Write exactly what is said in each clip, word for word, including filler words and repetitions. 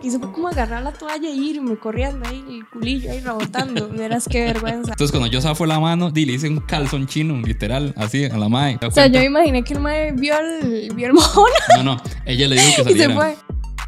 que hice fue como agarrar la toalla e irme corriendo ahí, el culillo ahí rebotando. Verás qué vergüenza. Entonces cuando yo zafo la mano, di, le hice un calzón chino, literal, así, a la mae. O sea, yo me imaginé que el mae vio el, vio el mojón. No, no, ella le dijo que saliera. Y se fue.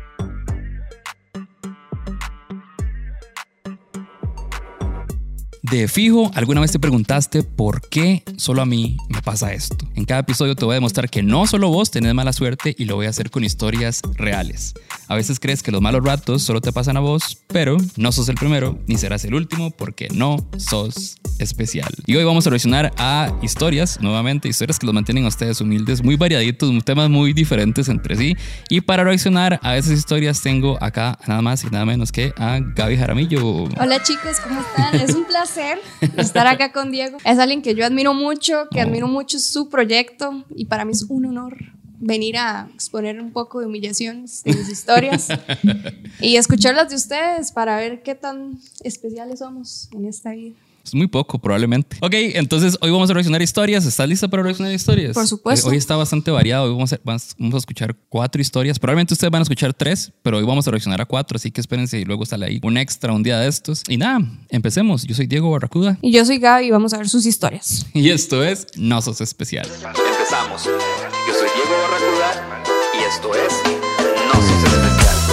De fijo, alguna vez te preguntaste por qué solo a mí me pasa esto. En cada episodio te voy a demostrar que no solo vos tenés mala suerte y lo voy a hacer con historias reales. A veces crees que los malos ratos solo te pasan a vos, pero no sos el primero ni serás el último porque no sos especial. Y hoy vamos a reaccionar a historias, nuevamente, historias que los mantienen a ustedes humildes, muy variaditos, temas muy diferentes entre sí. Y para reaccionar a esas historias tengo acá nada más y nada menos que a Gaby Jaramillo. Hola chicos, ¿cómo están? Es un placer estar acá con Diego. Es alguien que yo admiro mucho, que oh. admiro mucho su proyecto y para mí es un honor venir a exponer un poco de humillaciones de mis historias y escucharlas de ustedes para ver qué tan especiales somos en esta vida. Es muy poco, probablemente. Ok, entonces hoy vamos a reaccionar historias. ¿Estás lista para reaccionar historias? Por supuesto. Hoy está bastante variado. Hoy vamos a, vamos a escuchar cuatro historias. Probablemente ustedes van a escuchar tres, pero hoy vamos a reaccionar a cuatro. Así que espérense y luego sale ahí un extra un día de estos. Y nada, empecemos. Yo soy Diego Barracuda. Y yo soy Gaby y vamos a ver sus historias. Y esto es No Sos Especial. Empezamos. Yo soy Diego Barracuda y esto es No Sos Especial.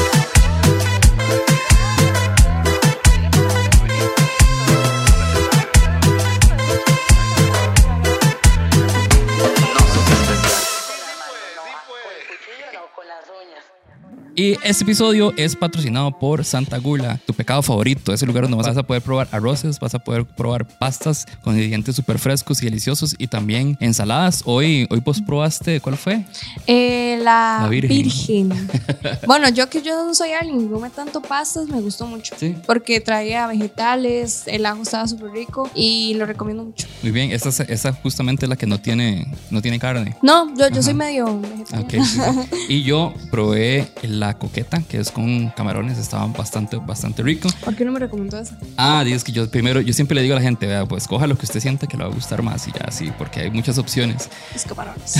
Y este episodio es patrocinado por Santa Gula, tu pecado favorito, ese lugar donde vas a poder probar arroces, vas a poder probar pastas con ingredientes súper frescos y deliciosos y también ensaladas. Hoy, hoy vos probaste, ¿cuál fue? Eh, la, la Virgen. virgen. Bueno, yo que yo no soy alguien que come tanto pastas, me gustó mucho. ¿Sí? Porque traía vegetales, el ajo estaba súper rico y lo recomiendo mucho. Muy bien, esta, esta justamente es la que no tiene, no tiene carne. No, yo, yo soy medio vegetariana. Okay, sí, sí. Y yo probé la coqueta, que es con camarones, estaba bastante, bastante rico. ¿Por qué no me recomendó eso? Ah, es que yo primero, yo siempre le digo a la gente, vea, pues coja lo que usted sienta que le va a gustar más y ya, sí, porque hay muchas opciones. Los camarones.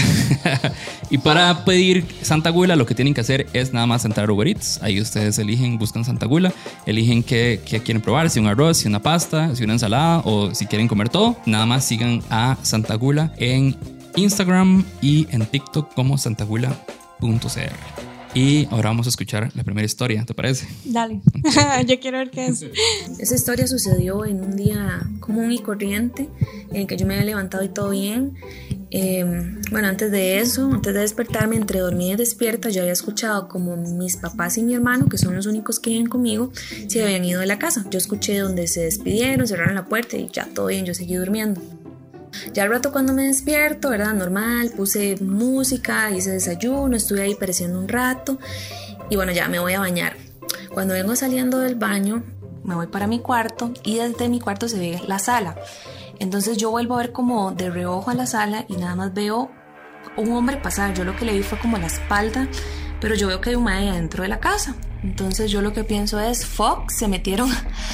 Y para pedir Santa Gula, lo que tienen que hacer es nada más entrar a Uber Eats. Ahí ustedes eligen, buscan Santa Gula, eligen qué, qué quieren probar, si un arroz, si una pasta, si una ensalada o si quieren comer todo. Nada más sigan a Santa Gula en Instagram y en TikTok como santagula punto c r. Y ahora vamos a escuchar la primera historia, ¿te parece? Dale, yo quiero ver qué es. Esa historia sucedió en un día común y corriente en el que yo me había levantado y todo bien. Eh, bueno, antes de eso, antes de despertarme, entre dormida y despierta, yo había escuchado como mis papás y mi hermano, que son los únicos que viven conmigo, se habían ido de la casa. Yo escuché donde se despidieron, cerraron la puerta y ya todo bien, yo seguí durmiendo. Ya al rato cuando me despierto, ¿verdad? Normal, puse música, hice desayuno, estuve ahí pereciendo un rato y bueno, ya me voy a bañar. Cuando vengo saliendo del baño, me voy para mi cuarto y desde mi cuarto se ve la sala. Entonces yo vuelvo a ver como de reojo a la sala y nada más veo un hombre pasar. Yo lo que le vi fue como la espalda, pero yo veo que hay un mae adentro de la casa. Entonces yo lo que pienso es, fuck, se metieron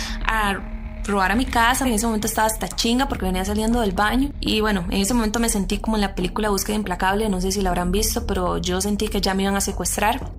a robar a mi casa. En ese momento estaba hasta chinga porque venía saliendo del baño y bueno, en ese momento me sentí como en la película Búsqueda Implacable, no sé si la habrán visto, pero yo sentí que ya me iban a secuestrar.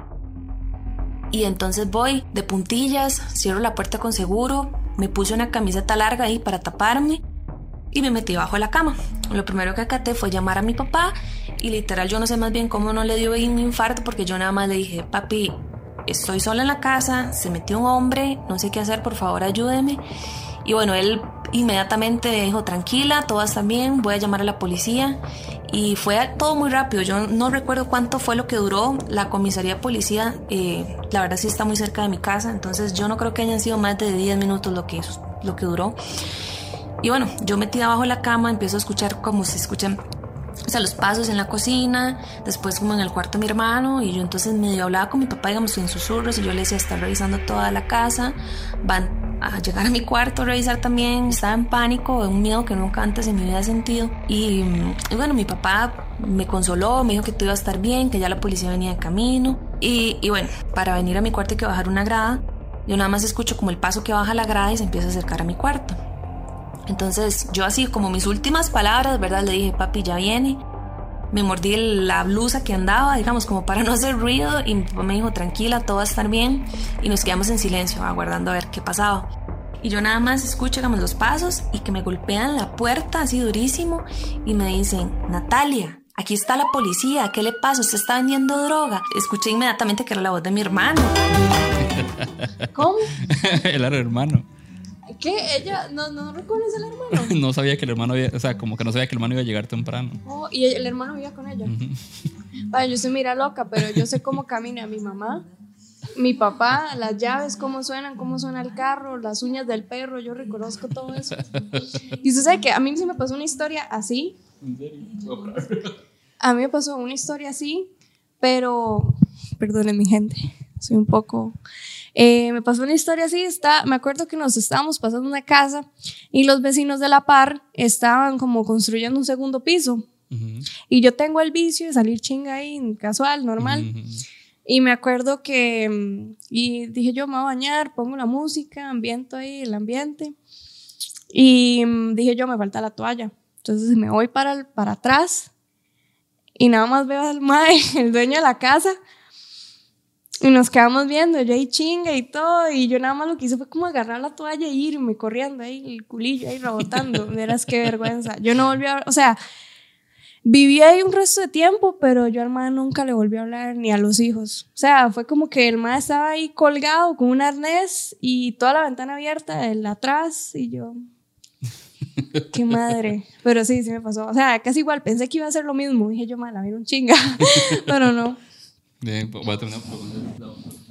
Y entonces voy de puntillas, cierro la puerta con seguro, me puse una camiseta larga ahí para taparme y me metí bajo la cama. Lo primero que acaté fue llamar a mi papá y literal yo no sé más bien cómo no le dio un infarto porque yo nada más le dije, papi, estoy sola en la casa, se metió un hombre, no sé qué hacer, por favor ayúdeme. Y bueno, él inmediatamente dijo, tranquila, todo está bien, voy a llamar a la policía. Y fue todo muy rápido, yo no recuerdo cuánto fue lo que duró. La comisaría de policía, eh, la verdad sí está muy cerca de mi casa, entonces yo no creo que hayan sido más de diez minutos lo que, lo que duró. Y bueno, yo metida abajo de la cama, empiezo a escuchar como se escuchan, o sea, los pasos en la cocina, después como en el cuarto de mi hermano, y yo entonces medio hablaba con mi papá, digamos, en susurros, y yo le decía, está revisando toda la casa, van a llegar a mi cuarto a revisar también. Estaba en pánico, un miedo que nunca antes en mi vida he sentido, y, y bueno, mi papá me consoló, me dijo que todo iba a estar bien, que ya la policía venía de camino, y, y bueno, para venir a mi cuarto hay que bajar una grada. Yo nada más escucho como el paso que baja la grada y se empieza a acercar a mi cuarto. Entonces yo así como mis últimas palabras, ¿verdad? Le dije, papi, ya viene. me mordí la blusa que andaba, digamos, como para no hacer ruido, y mi papá me dijo, tranquila, todo va a estar bien, y nos quedamos en silencio, aguardando a ver qué pasaba. Y yo nada más escucho, digamos, los pasos y que me golpean la puerta así durísimo y me dicen, Natalia, aquí está la policía, ¿qué le pasa? ¿Usted está vendiendo droga? Escuché inmediatamente que era la voz de mi hermano. ¿Cómo? Él era el hermano. ¿Qué? ¿Ella no, no reconoce al hermano? No sabía que el hermano había, o sea, como que no sabía que el hermano iba a llegar temprano. Oh, y el hermano vivía con ella. Vale, yo soy mira loca, pero yo sé cómo camina mi mamá, mi papá, las llaves, cómo suenan, cómo suena el carro, las uñas del perro, yo reconozco todo eso. Y usted sabe que a mí se me pasó una historia así. ¿En serio? A mí me pasó una historia así, pero perdonen mi gente, soy un poco... Eh, me pasó una historia así, está, me acuerdo que nos estábamos pasando una casa y los vecinos de la par estaban como construyendo un segundo piso. Uh-huh. Y yo tengo el vicio de salir chinga ahí, casual, normal. Uh-huh. Y me acuerdo que, y dije yo me voy a bañar, pongo la música, ambiento ahí el ambiente. Y dije yo me falta la toalla. Entonces me voy para, el, para atrás y nada más veo al mae, el dueño de la casa. Y nos quedamos viendo, yo ahí chinga y todo, y yo nada más lo que hice fue como agarrar la toalla e irme corriendo ahí, el culillo ahí rebotando. Verás qué vergüenza. Yo no volví a hablar, o sea, viví ahí un resto de tiempo, pero yo al mae nunca le volví a hablar ni a los hijos. O sea, fue como que el mae estaba ahí colgado con un arnés y toda la ventana abierta, el atrás, y yo... Qué madre. Pero sí, sí me pasó. O sea, casi igual, pensé que iba a ser lo mismo. Dije yo, mala, mira un chinga. Pero no. Bien, voy a tener una pregunta.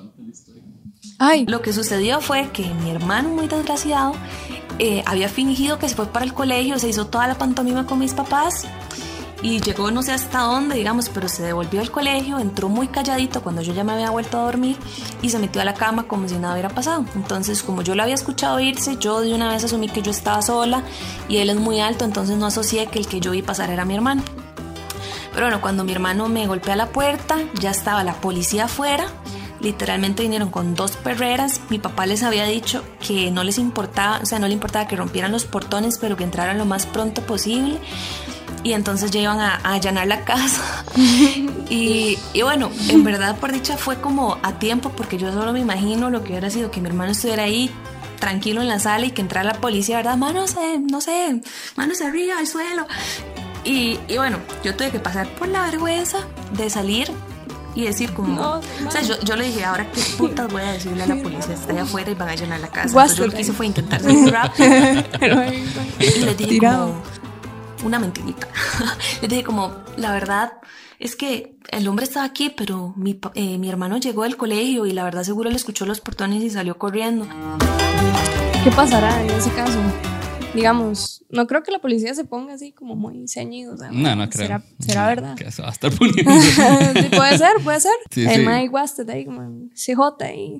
Ay. Lo que sucedió fue que mi hermano, muy desgraciado, eh, había fingido que se fue para el colegio, se hizo toda la pantomima con mis papás y llegó no sé hasta dónde, digamos, pero se devolvió al colegio, entró muy calladito cuando yo ya me había vuelto a dormir y se metió a la cama como si nada hubiera pasado. Entonces, como yo lo había escuchado irse, yo de una vez asumí que yo estaba sola y él es muy alto, entonces no asocié que el que yo vi pasar era mi hermano. Pero bueno, cuando mi hermano me golpea la puerta, ya estaba la policía afuera. Literalmente vinieron con dos perreras. Mi papá les había dicho que no les importaba, o sea, no le importaba que rompieran los portones, pero que entraran lo más pronto posible. Y entonces ya iban a, a allanar la casa. y, y bueno, en verdad, por dicha, fue como a tiempo, porque yo solo me imagino lo que hubiera sido que mi hermano estuviera ahí tranquilo en la sala y que entrara la policía, ¿verdad? Manos, eh, no sé, manos arriba, al suelo. Y, y bueno, yo tuve que pasar por la vergüenza de salir y decir como... No, no. O sea, yo, yo le dije, ahora qué putas voy a decirle a la policía, está allá afuera y van a llenar la casa. Entonces yo lo que hice fue intentar salir rápido. Y les dije Tirado. como una mentirita. Les dije como, la verdad es que el hombre estaba aquí, pero mi, eh, mi hermano llegó del colegio y la verdad seguro le escuchó los portones y salió corriendo. ¿Qué pasará en ese caso? Digamos, no creo que la policía se ponga así como muy ceñido. O sea, no, no creo. ¿Será, será verdad? Que se va a estar poniendo. Sí, puede ser, puede ser. Sí, el sí. Mike Wasted ahí, como C J ahí.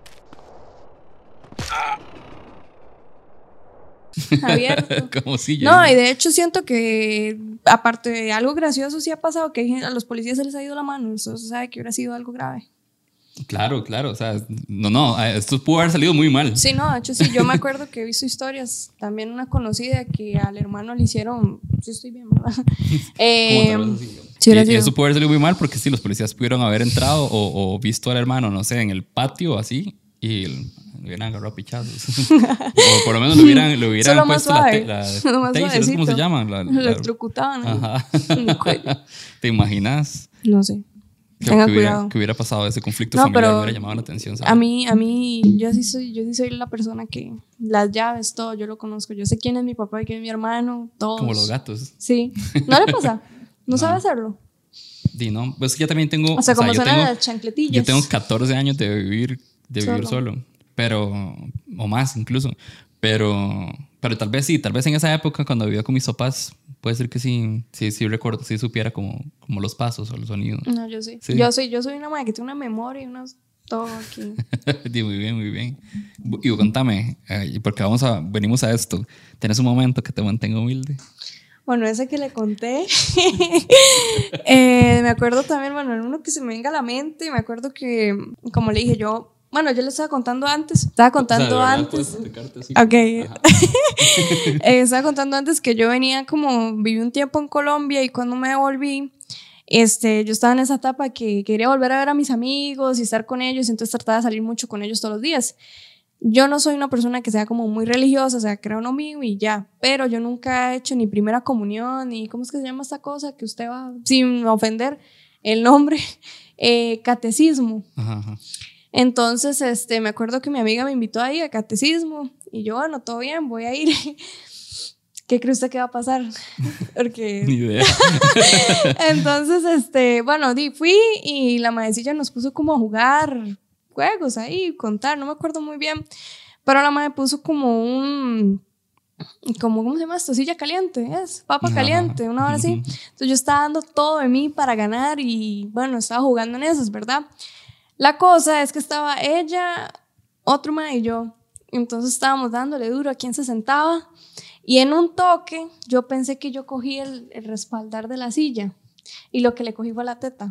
Abierto. Como si no, y de hecho siento que, aparte de algo gracioso, sí ha pasado que a los policías se les ha ido la mano. Eso se sabe que hubiera sido algo grave. Claro, claro, o sea, no, no, esto pudo haber salido muy mal. Sí, no, de hecho sí, yo me acuerdo que he visto historias, también una conocida que al hermano le hicieron, sí estoy bien, ¿verdad? Eh, sí, y, y eso pudo haber salido muy mal porque sí, los policías pudieron haber entrado o, o visto al hermano, no sé, en el patio así y el, le hubieran agarrado a pichazos. O por lo menos le hubieran, le hubieran puesto suave, la, te, la taser, ¿cómo se llaman? La, la, electrocutaban ahí. Ajá. ¿Te imaginas? No sé. Que, Tenga que, hubiera, cuidado. que hubiera pasado ese conflicto no, familiar, pero hubiera llamado la atención, ¿sabes? A mí, a mí, yo sí soy, yo sí soy la persona que las llaves, todo, yo lo conozco. Yo sé quién es mi papá y quién es mi hermano, todos. Como los gatos. Sí. ¿No le pasa? ¿No, ¿No? sabe hacerlo? Sí, no. Pues que yo también tengo. O sea, como o sea, suenan tengo, las chancletillas. Yo tengo catorce años de vivir, de solo. vivir solo. Pero, o más incluso. Pero, pero tal vez sí, tal vez en esa época cuando vivía con mis papás, puede ser que sí, sí, sí recuerdo, sí supiera como, como los pasos o los sonidos. No, yo sí. sí. Yo soy, yo soy una madre que tiene una memoria y unas todo aquí. Sí, muy bien, muy bien. Y contame, eh, porque vamos a, venimos a esto. ¿Tienes un momento que te mantenga humilde? Bueno, ese que le conté, eh, me acuerdo también, bueno, uno que se me venga a la mente, me acuerdo que, como le dije, yo, bueno, yo le estaba contando antes, estaba contando o sea, antes, así, ok, eh, estaba contando antes que yo venía como, viví un tiempo en Colombia y cuando me volví, Este, yo estaba en esa etapa que quería volver a ver a mis amigos y estar con ellos, entonces trataba de salir mucho con ellos todos los días. Yo no soy una persona que sea como muy religiosa, o sea, creo en lo mío y ya, pero yo nunca he hecho ni primera comunión, ni ¿cómo es que se llama esta cosa que usted va, sin ofender el nombre, eh, catecismo. Ajá, ajá. Entonces, este, me acuerdo que mi amiga me invitó ahí a catecismo y yo, bueno, todo bien, voy a ir. ¿Qué cree usted que va a pasar? Porque... Ni idea. Entonces, este, bueno, di, fui y la maecilla nos puso como a jugar juegos ahí, contar, no me acuerdo muy bien, pero la madre puso como un, como, ¿cómo se llama esto? Silla caliente, es, papa caliente, una hora así. Entonces yo estaba dando todo de mí para ganar y bueno, estaba jugando en esas, ¿verdad? La cosa es que estaba ella, otro madre y yo, entonces estábamos dándole duro a quién se sentaba y en un toque yo pensé que yo cogí el, el respaldar de la silla y lo que le cogí fue la teta.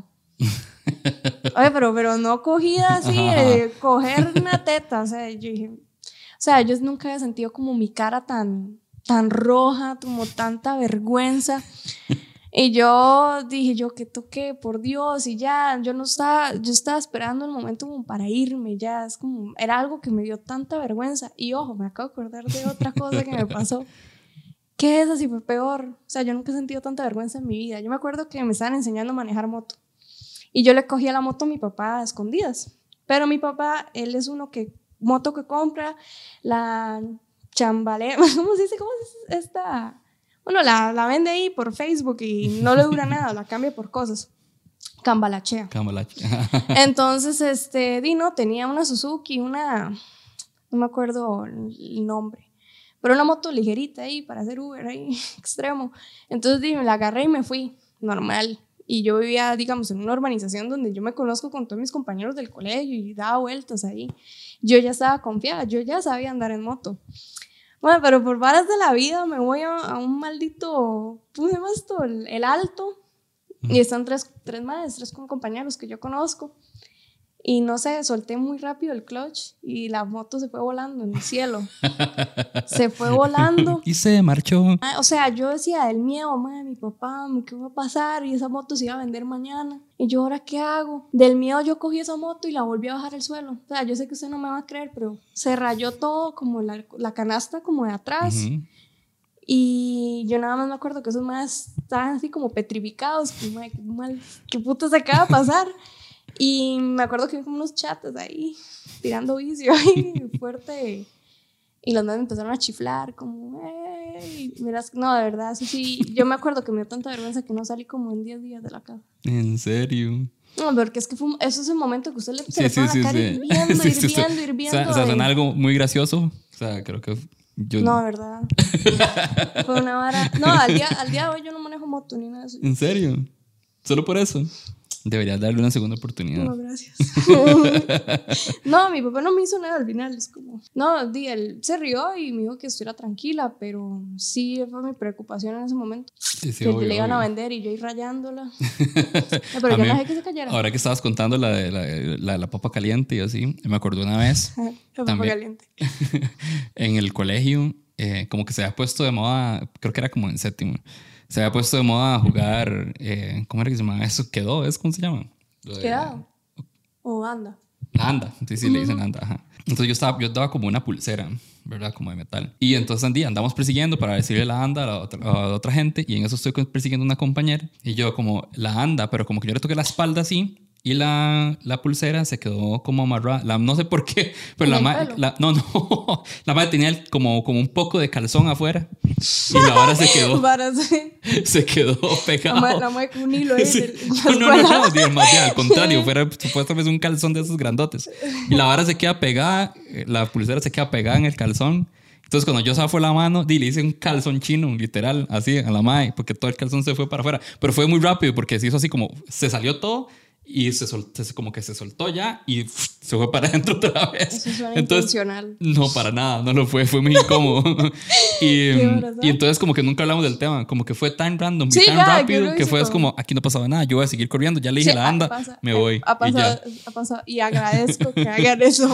Oye, pero, pero no cogida así, eh, coger una teta, o sea, yo dije, o sea, yo nunca había sentido como mi cara tan, tan roja, como tanta vergüenza, y yo dije, yo que toqué, por Dios, y ya, yo no estaba, yo estaba esperando el momento como para irme, ya, es como, era algo que me dio tanta vergüenza, y ojo, me acabo de acordar de otra cosa que me pasó, que esa sí fue peor, o sea, yo nunca he sentido tanta vergüenza en mi vida. Yo me acuerdo que me estaban enseñando a manejar moto, y yo le cogí a la moto a mi papá a escondidas. Pero mi papá, él es uno que, moto que compra, la chambalea, ¿cómo se dice? ¿Cómo se dice esta? Bueno, la, la vende ahí por Facebook y no le dura nada, la cambia por cosas. Cambalachea. Cambalachea. Entonces, este, Dino tenía una Suzuki, una, no me acuerdo el nombre, pero una moto ligerita ahí para hacer Uber ahí, extremo. Entonces, dime, la agarré y me fui, normal. Y yo vivía, digamos, en una urbanización donde yo me conozco con todos mis compañeros del colegio y daba vueltas ahí. Yo ya estaba confiada, yo ya sabía andar en moto. Bueno, pero por varas de la vida me voy a, a un maldito, ¿cómo se llama esto? El, el Alto. Y están tres, tres más, tres compañeros que yo conozco. Y no sé, solté muy rápido el clutch y la moto se fue volando en el cielo. Se fue volando. Y se marchó. O sea, yo decía del miedo, madre, mi papá, ¿qué va a pasar? Y esa moto se iba a vender mañana. Y yo, ¿ahora qué hago? Del miedo yo cogí esa moto y la volví a bajar al suelo. O sea, yo sé que usted no me va a creer, pero se rayó todo, como la, la canasta como de atrás. Uh-huh. Y yo nada más me acuerdo que esos madres estaban así como petrificados. Que, madre, qué, mal, ¿qué puta se acaba de pasar? Y me acuerdo que vi como unos chatas ahí, tirando vicio ahí, fuerte. Y los demás me empezaron a chiflar, como, hey, miras, no, de verdad, eso sí. Yo me acuerdo que me dio tanta vergüenza que no salí como en diez días de la casa. ¿En serio? No, porque es que fue, eso es el momento que usted le, sí, se le sí, pone sí, la cara sí. hirviendo, sí, sí, hirviendo, sí. hirviendo. O sea, o sea, suena algo muy gracioso. O sea, creo que yo... No, de verdad. Fue una vara. No, al día, al día de hoy yo no manejo moto ni nada de eso. ¿En serio? ¿Solo por eso? Deberías darle una segunda oportunidad. No, gracias. No, mi papá no me hizo nada al final. Es como, no, di, él se rió y me dijo que estuviera tranquila, pero sí fue mi preocupación en ese momento. Sí, sí, que obvio, le iban obvio. a vender y yo ir rayándola. No, pero yo no dejé que se cayera. Ahora que estabas contando la de la, la, la papa caliente y así, me acordé una vez. La papa también, caliente. En el colegio, eh, como que se había puesto de moda, creo que era como en séptimo. Se había puesto de moda jugar, eh, ¿cómo era que se llamaba eso? ¿Quedó? ¿Es cómo se llama? ¿Quedado? ¿O anda? La anda, sí, sí, uh-huh. Le dicen anda, ajá. Entonces yo, estaba, yo daba como una pulsera, ¿verdad? Como de metal. Y entonces andí, andamos persiguiendo para decirle la anda a la, otra, a la otra gente. Y en eso estoy persiguiendo a una compañera. Y yo como, la anda, pero como que yo le toqué la espalda así. Y la, la pulsera se quedó como amarrada. La, no sé por qué, pero la madre... No, no. La madre tenía el, como, como un poco de calzón afuera. Y la vara se quedó... se quedó pegado. La madre con un hilo ahí. Sí. No, no, no, no, no, más bien, al contrario. Fuera supuestamente un calzón de esos grandotes. Y la vara se queda pegada, la pulsera se queda pegada en el calzón. Entonces cuando yo zafo la mano, di, le hice un calzón chino, literal, así a la madre, porque todo el calzón se fue para afuera. Pero fue muy rápido porque se hizo así como... Se salió todo... y se soltó, como que se soltó ya y uf, se fue para adentro otra vez. Eso suena entonces, intencional. No, para nada, no lo fue, fue muy incómodo. y, y entonces como que nunca hablamos del tema, como que fue tan random sí, y tan ya, rápido que fue como... como, aquí no pasaba nada, yo voy a seguir corriendo, ya le dije sí, la anda, pasa, me voy. Ha pasado, y, ya. ha pasado, y agradezco que hagan eso.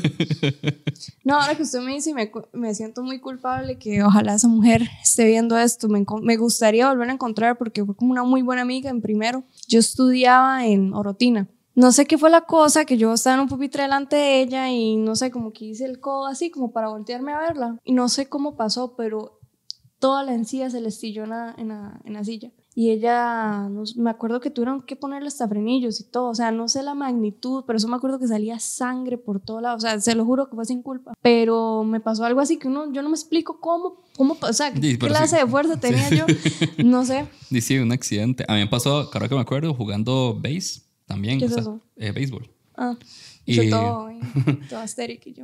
No, ahora que usted me dice, me, me siento muy culpable que ojalá esa mujer esté viendo esto. Me, me gustaría volver a encontrar porque fue como una muy buena amiga en primero. Yo estudiaba en Orotina. No sé qué fue la cosa, que yo estaba en un pupitre delante de ella y no sé, como que hice el codo así como para voltearme a verla. Y no sé cómo pasó, pero toda la encía se le estilló en la, en la, en la silla. Y ella, no, me acuerdo que tuvieron que ponerle hasta frenillos y todo. O sea, no sé la magnitud, pero eso me acuerdo que salía sangre por todo lado. O sea, se lo juro que fue sin culpa. Pero me pasó algo así que uno, yo no me explico cómo, cómo o sea, qué sí, clase sí. de fuerza tenía sí. yo. No sé. Sí, sí, un accidente. A mí me pasó, claro que me acuerdo, jugando base también. ¿Qué o es sea, eso? Eh, béisbol. Ah. Y todo, todo astérico y yo.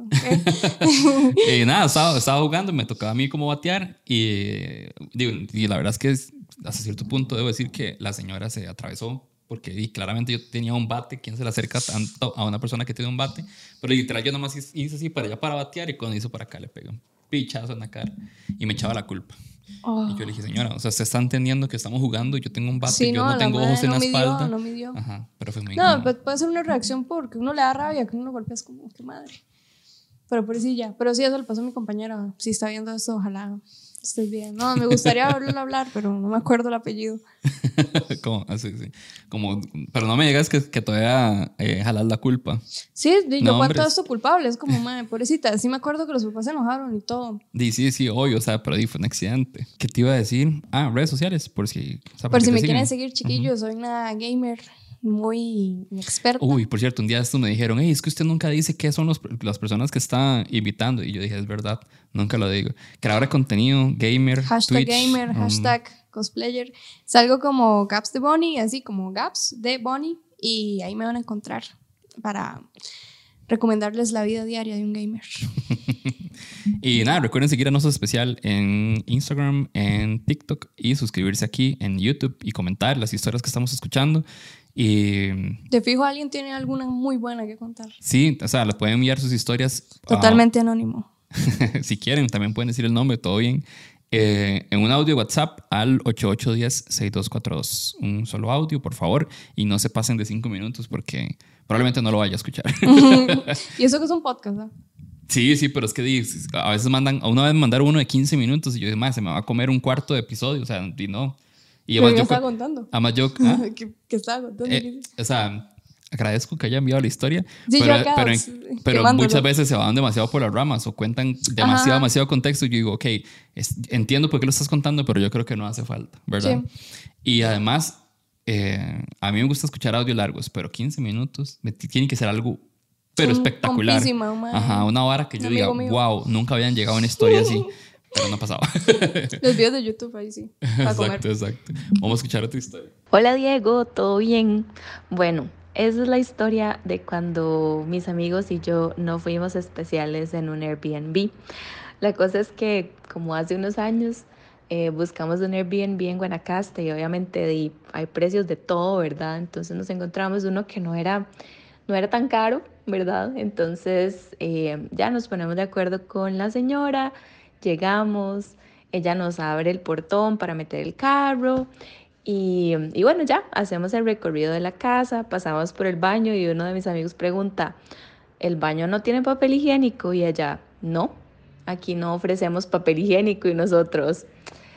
y nada, estaba, estaba jugando, me tocaba a mí como batear y, digo, y la verdad es que es, hasta cierto punto debo decir que la señora se atravesó porque y claramente yo tenía un bate. ¿Quién se le acerca tanto a una persona que tiene un bate? Pero literal yo nomás hice así para allá para batear y cuando hizo para acá le pegué un pichazo en la cara y me echaba la culpa. Oh. Y yo le dije, señora, o sea, usted está entendiendo que estamos jugando, yo tengo un bate, sí, yo no, no tengo ojos en no la espalda. Dio, no me dio. Ajá, pero fue muy No, incómodo. pues puede ser una reacción porque uno le da rabia, que uno lo golpea, es como, qué madre. Pero por sí ya, pero sí, eso le pasó a mi compañera. Si está viendo esto, ojalá estés bien. No, me gustaría verlo hablar, pero no me acuerdo el apellido. como, así, sí. como, pero no me digas que, que todavía eh, jalas la culpa. Sí, yo no, cuento esto culpable, es como, madre, pobrecita. Sí me acuerdo que los papás se enojaron y todo. Sí, sí, sí, obvio, o sea, pero fue un accidente. ¿Qué te iba a decir? Ah, redes sociales, por si... O sea, por si me siguen. quieren seguir, chiquillos, uh-huh. Soy una gamer muy experta. Uy, por cierto, un día estos me dijeron, hey, es que usted nunca dice qué son los, las personas que está invitando. Y yo dije, es verdad, nunca lo digo. Creador de contenido, gamer, hashtag Twitch, gamer, um, hashtag cosplayer. Salgo como Gaps de Bonnie, así como Gaps de Bonnie. Y ahí me van a encontrar para recomendarles la vida diaria de un gamer. Y nada, recuerden seguir a Nosos Especial en Instagram, en TikTok y suscribirse aquí en YouTube y comentar las historias que estamos escuchando. Y de fijo alguien tiene alguna muy buena que contar. Sí, o sea, les pueden enviar sus historias totalmente uh, anónimo. Si quieren, también pueden decir el nombre, todo bien. Eh, en un audio WhatsApp al ocho ocho uno cero, seis dos cuatro dos. Un solo audio, por favor, y no se pasen de cinco minutos porque probablemente no lo vaya a escuchar. Y eso que es un podcast, ¿no? Sí, sí, pero es que a veces mandan, a una vez mandaron uno de quince minutos y yo dije, se me va a comer un cuarto de episodio, o sea, y no. Y además, ¿qué estaba contando? Además yo... ¿ah? ¿Qué, ¿Qué estaba contando? Eh, o sea, agradezco que haya enviado la historia, sí, pero, acá, pero, pero muchas veces se van demasiado por las ramas o cuentan demasiado, Ajá. demasiado contexto y yo digo, ok, es, entiendo por qué lo estás contando, pero yo creo que no hace falta, ¿verdad? Sí. Y además, eh, a mí me gusta escuchar audios largos, pero quince minutos me, tiene que ser algo, pero un espectacular. Ajá, una vara que yo diga, mío. wow, nunca habían llegado a una historia así. Pero no pasaba. Los videos de YouTube ahí sí. Exacto, comer. exacto. Vamos a escuchar otra historia. Hola Diego, ¿todo bien? Bueno, esa es la historia de cuando mis amigos y yo no fuimos especiales en un Airbnb. La cosa es que como hace unos años eh, buscamos un Airbnb en Guanacaste y obviamente de, hay precios de todo, ¿verdad? Entonces nos encontramos uno que no era, no era tan caro, ¿verdad? Entonces eh, ya nos ponemos de acuerdo con la señora. Llegamos, ella nos abre el portón para meter el carro y, y bueno, ya hacemos el recorrido de la casa, pasamos por el baño y uno de mis amigos pregunta, ¿el baño no tiene papel higiénico? Y ella, no, aquí no ofrecemos papel higiénico y nosotros,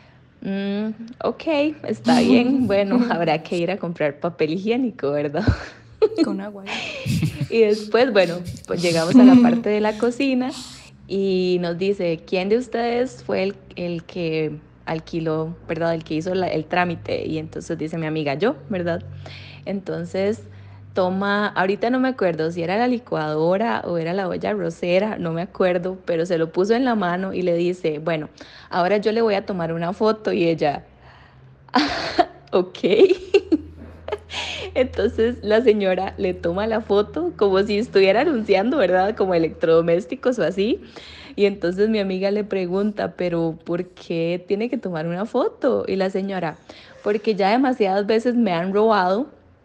mm, ok, está bien, bueno, habrá que ir a comprar papel higiénico, ¿verdad? Con agua. Y después, bueno, pues llegamos a la parte de la cocina. Y nos dice, ¿quién de ustedes fue el, el que alquiló, verdad? El que hizo la, el trámite. Y entonces dice mi amiga, yo, ¿verdad? Entonces toma, ahorita no me acuerdo si era la licuadora o era la olla arrocera, no me acuerdo, pero se lo puso en la mano y le dice, bueno, ahora yo le voy a tomar una foto. Y ella, ok. Entonces la señora le toma la foto como si estuviera anunciando, ¿verdad? Como electrodomésticos o así. Y entonces mi amiga le pregunta, ¿pero por qué tiene que tomar una foto? Y la señora, porque ya demasiadas veces me han robado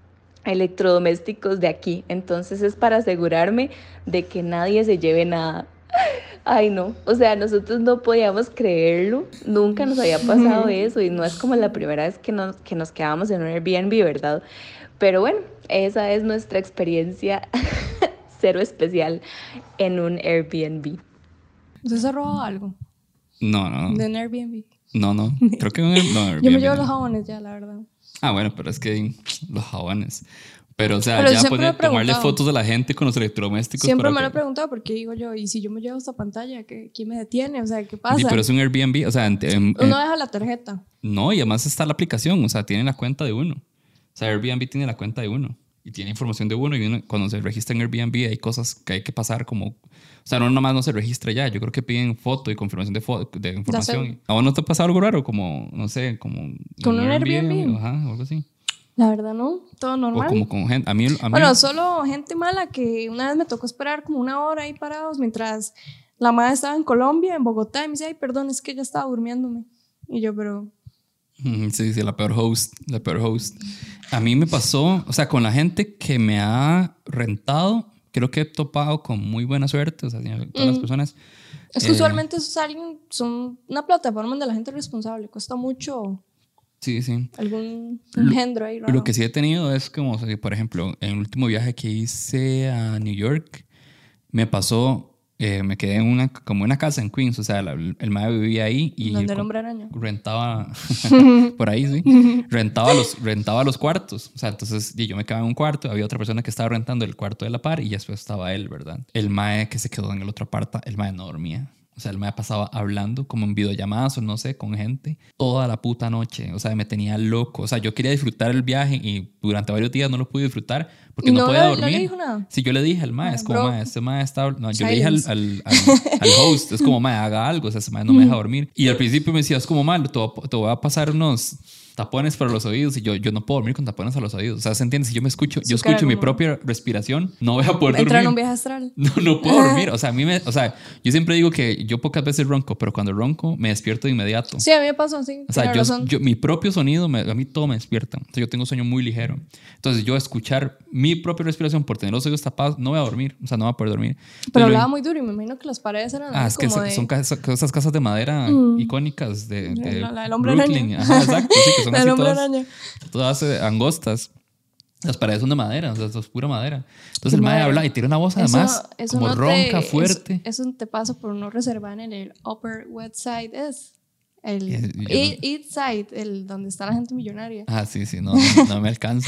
electrodomésticos de aquí. Entonces es para asegurarme de que nadie se lleve nada. Ay, no, o sea, nosotros no podíamos creerlo, nunca nos había pasado eso y no es como la primera vez que nos, que nos quedábamos en un Airbnb, ¿verdad? Pero bueno, esa es nuestra experiencia cero especial en un Airbnb. ¿Usted se ha robado algo No, no. de un Airbnb? No, no. Creo que un, no, Airbnb, Yo me llevo no. los jabones ya, la verdad. Ah, bueno, pero es que los jabones. Pero, o sea, Pero ya siempre me poner, he tomarle preguntado. fotos a la gente con los electrodomésticos. Siempre para me lo que- he preguntado porque digo yo, ¿y si yo me llevo esta pantalla? ¿qué, ¿Quién me detiene? O sea, ¿qué pasa? Sí, pero es un Airbnb, o sea, en- en- Uno deja la tarjeta. no, y además está la aplicación, o sea, tiene la cuenta de uno. O sea, Airbnb tiene la cuenta de uno y tiene información de uno y uno, cuando se registra en Airbnb hay cosas que hay que pasar como... O sea, no nomás no se registra ya, yo creo que piden foto y confirmación de, fo- de información. cédula. ¿A vos no te ha pasado algo raro? Como, no sé, como... ¿Con un Airbnb? Ajá, o algo así. La verdad, no. Todo normal. O como con gente... A mí, a mí Bueno, solo gente mala que una vez me tocó esperar como una hora ahí parados mientras la madre estaba en Colombia, en Bogotá, y me dice, ay, perdón, es que ella estaba durmiéndome. Y yo, pero... Ujú, sí, sí, la peor host, la peor host. A mí me pasó, o sea, con la gente que me ha rentado, creo que he topado con muy buena suerte, o sea, todas las Mm. personas. Es que eh, usualmente esos alguien son una plataforma donde la gente es responsable. Cuesta mucho Sí, sí. algún engendro ahí raro. Lo que sí he tenido es como, o sea, por ejemplo, en el último viaje que hice a New York, me pasó, eh, me quedé en una, como una casa en Queens, o sea, la- el mae vivía ahí y Donde el co- hombre araña. rentaba, por ahí, sí, rentaba los, rentaba los cuartos, o sea, entonces y yo me quedaba en un cuarto, había otra persona que estaba rentando el cuarto de la par y después estaba él, ¿verdad? El mae que se quedó en el otro aparta, el mae no dormía. O sea, él me pasaba hablando como en videollamadas o no sé, con gente toda la puta noche. O sea, me tenía loco. O sea, yo quería disfrutar el viaje y durante varios días no lo pude disfrutar porque ¿Y no, no podía le- dormir. no le dijo nada? Sí, yo le dije al mae, Ah, es como, bro. mae, este mae está... No, yo le dije al, Silence. al, al, al host, es como, mae, haga algo. O sea, ese mae no me deja dormir. Y al principio me decía, es como, mae, te voy a- te voy a pasar unos tapones para los oídos y yo, yo no puedo dormir con tapones a los oídos. O sea, ¿se entiende? Si yo me escucho, yo Su cara escucho mi como- propia respiración, no voy a poder Entra en dormir. un viaje astral. No, no puedo dormir. O sea, a mí me, o sea, yo siempre digo que yo pocas veces ronco, pero cuando ronco me despierto de inmediato. Sí, a mí me pasó así. O sea, tiene yo, razón. yo- mi propio sonido, me- a mí todo me despierta. O sea, yo tengo un sueño muy ligero. Entonces, yo escuchar mi propia respiración por tener los oídos tapados, no voy a dormir. O sea, no voy a poder dormir. Entonces, Pero lo- hablaba muy duro y me imagino que las paredes eran Ah, así es que como se- de... son casas- esas casas de madera Mm. icónicas de, de La- la del hombre Brooklyn. araña. Ajá, exacto. Sí, que son La así del hombre todas, araña. todas eh, angostas. Las paredes son de madera, o sea, eso es pura madera. Entonces Qué el mae madre. habla y tiene una voz además Eso- eso como no te- ronca, eso- fuerte. Eso, te pasa por no reservar en el Upper West Side. Es el Eh, yo no- East East Side, el donde está la gente millonaria. Ah, sí, sí, no, no, no me alcanza.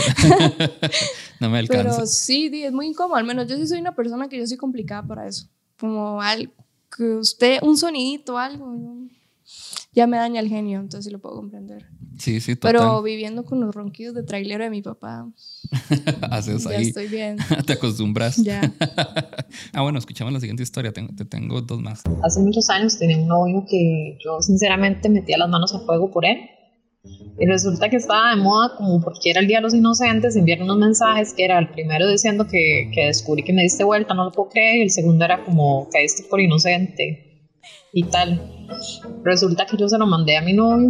No me alcanza. Pero sí, di, es muy incómodo. Al menos yo sí soy una persona que yo soy complicada para eso. Como al, que usted, un sonidito, algo, yo- ya me daña el genio, entonces sí lo puedo comprender. Sí, sí, total. Pero viviendo con los ronquidos de trailero de mi papá, Haces ya ahí, estoy bien. te acostumbras. Ya. Ah, bueno, escuchamos la siguiente historia. Tengo, te tengo dos más. Hace muchos años tenía un novio que yo sinceramente metía las manos a fuego por él. Y resulta que estaba de moda, como porque era el Día de los Inocentes, enviar unos mensajes que era el primero diciendo que, que descubrí que me diste vuelta, no lo puedo creer, y el segundo era como caíste por inocente y tal. Resulta que yo se lo mandé a mi novio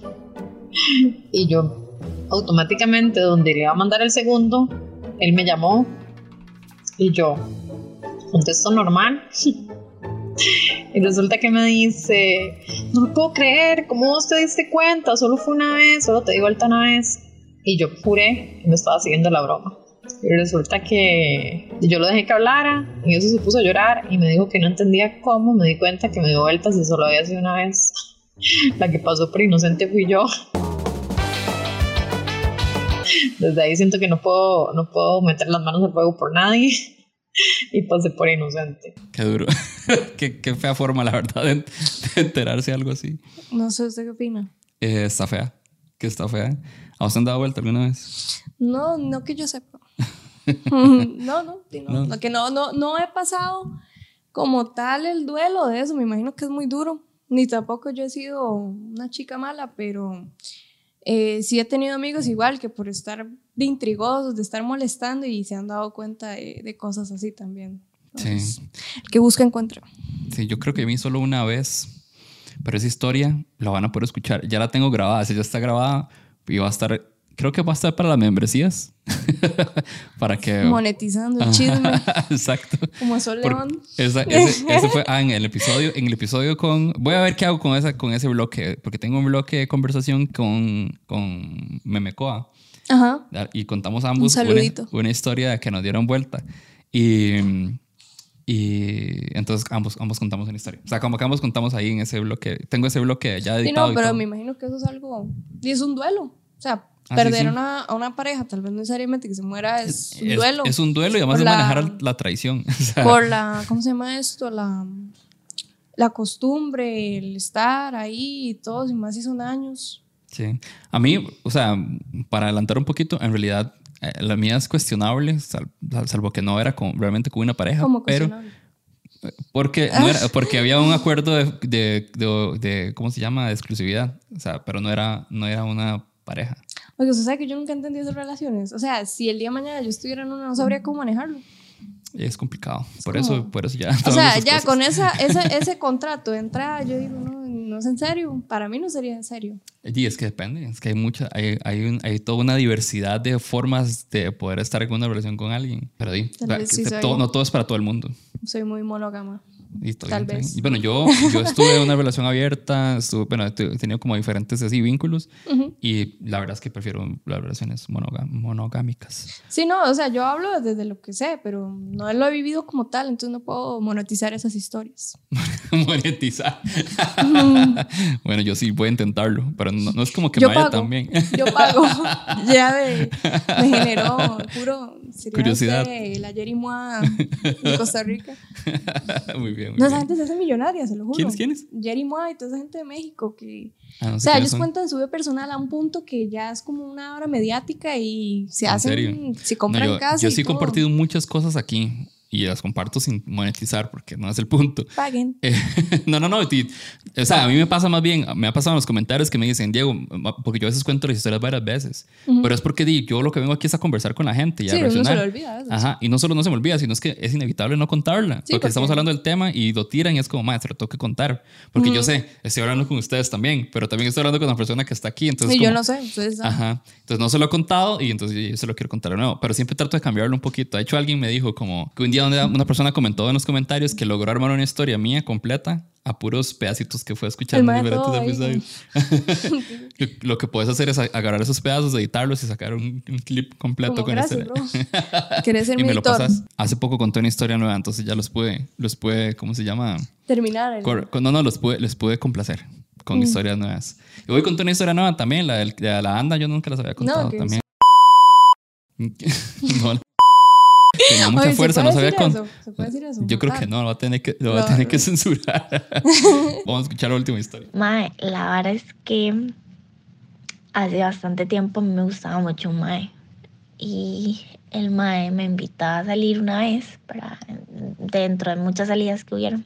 y yo automáticamente donde le iba a mandar el segundo, él me llamó y yo contesto normal. Y resulta que me dice, no lo puedo creer, ¿cómo vos te diste cuenta? Solo fue una vez, solo te di vuelta una vez. Y yo juré que me estaba siguiendo la broma. Y resulta que yo lo dejé que hablara y eso se puso a llorar y me dijo que no entendía cómo. Me di cuenta que me dio vueltas y solo había sido una vez. La que pasó por inocente fui yo. Desde ahí siento que no puedo, no puedo meter las manos al fuego por nadie. Y pasé por inocente. Qué duro. qué, qué fea forma, la verdad, de, de enterarse de algo así. No sé, ¿usted qué opina? Eh, está fea. Que está fea. ¿A vos te han dado vuelta alguna vez? No, no que yo sepa. no, no, sí, no. No. Lo que no, no, no he pasado como tal el duelo de eso. Me imagino que es muy duro. Ni tampoco yo he sido una chica mala, pero eh, sí he tenido amigos igual que por estar de intrigosos, de estar molestando y se han dado cuenta de, de cosas así también. Entonces, Sí. El que busca encuentra. Sí, yo creo que a mí solo una vez, pero esa historia la van a poder escuchar. Ya la tengo grabada, si ya está grabada y va a estar creo que va a estar para las membresías. Para que... Monetizando el chisme. Exacto. Como Sol Por, León. esa, ese, ese fue ah, en el episodio, en el episodio con... Voy a ver qué hago con, esa, con ese bloque, porque tengo un bloque de conversación con, con Memecoa. Ajá. Y contamos ambos un una, saludito. una historia que nos dieron vuelta. Y, y entonces ambos, ambos contamos una historia. O sea, como que ambos contamos ahí en ese bloque. Tengo ese bloque ya editado. Sí, no, pero y todo. me imagino que eso es algo... Y es un duelo. O sea, Ah, perder sí, sí. Una, a una pareja, tal vez no necesariamente que se muera, es, Es, un duelo. es un duelo y además Por es la- manejar la traición. O sea, Por la... ¿Cómo se llama esto? La, la costumbre, el estar ahí y todo, y más si son años. sí. A mí, o sea, para adelantar un poquito, en realidad eh, la mía es cuestionable, sal, salvo que no era con, realmente con una pareja. Como pero cuestionable. porque, no era, porque había un acuerdo de, de, de, de, ¿cómo se llama? De exclusividad. O sea, pero no era, no era una pareja. Porque usted sabe que yo nunca entendí esas relaciones. O sea, si el día de mañana yo estuviera en una, no sabría cómo manejarlo. Es complicado. Por, como- eso, por eso ya. O tomamos sea, esas ya cosas. con esa, esa, ese contrato de entrada, yo digo, no, no es en serio. Para mí no sería en serio. Y es que depende, es que hay mucha, hay, hay, un- hay toda una diversidad de formas de poder estar en una relación con alguien. Pero di, Tal o sea, vez que sí te- soy. todo- no todo es para todo el mundo. Soy muy monógama. Y todo Tal bien, vez. está bien. Y bueno, yo, yo estuve en una relación abierta, estuve, bueno, he tenido como diferentes así vínculos. Ujú. Y la verdad es que prefiero las relaciones monoga- monogámicas. Sí, no, o sea, yo hablo desde lo que sé, pero no lo he vivido como tal, entonces no puedo monetizar esas historias. Monetizar. Bueno, yo sí voy a intentarlo, pero no, no es como que Yo me vaya pago. tan bien. Yo pago. Ya de, me generó puro sería Curiosidad. usted la Jerry Moa de Costa Rica. Muy bien, muy No, bien. esa gente se hace millonaria, se lo juro. ¿Quiénes, quiénes? Jerry Moa y toda esa gente de México que... Ah, no O sé sea, quiénes ellos son. cuentan su vida personal a un punto que ya es como una obra mediática y se ¿En hacen, serio? se No, compran yo, casa yo y sí he todo. compartido muchas cosas aquí y las comparto sin monetizar porque no es el punto. Paguen. Eh, no, no, no. ti- O sea, a mí me pasa más bien, me ha pasado en los comentarios que me dicen, Diego, porque yo a veces cuento las historias varias veces, Ujú. pero es porque di, yo lo que vengo aquí es a conversar con la gente y a Sí, uno se reaccionar. lo olvida. eso. Ajá, y no solo no se me olvida, sino es que es inevitable no contarla. Sí, porque, porque- estamos hablando del tema y lo tiran y es como, maestro, lo tengo que contar. Porque yo sé, estoy hablando con ustedes también, pero también estoy hablando con la persona que está aquí. Entonces, Y como- yo no sé, ustedes saben. Ajá. Entonces no se lo he contado y entonces yo se lo quiero contar de nuevo. Pero siempre trato de cambiarlo un poquito. De hecho, alguien me dijo como que un día una una persona comentó en los comentarios que logró armar una historia mía completa a puros pedacitos que fue escuchando El en mae diferentes todo ahí, episodios. Que lo que puedes hacer es a- agarrar esos pedazos, editarlos y sacar un, un clip completo Como, con gracias, este. bro. ¿Querés ser Y mi me lo editor? pasas. Hace poco conté una historia nueva, entonces ya los pude, los pude, ¿cómo se llama? Terminar. el- Cor- No, no, los pude, les pude complacer con Mm. historias nuevas. Y voy a contar una historia nueva también, la del- de la anda, yo nunca las había contado que también. No, tenía mucha Oye, ¿se fuerza, puede no sabía decir con... eso? ¿Se puede decir eso? Yo creo Matar. que no, lo va a tener que, lo va a No. tener que censurar. Vamos a escuchar la última historia. Mae, la verdad es que hace bastante tiempo a mí me gustaba mucho un mae. Y el mae me invitaba a salir una vez, para, dentro de muchas salidas que hubieron.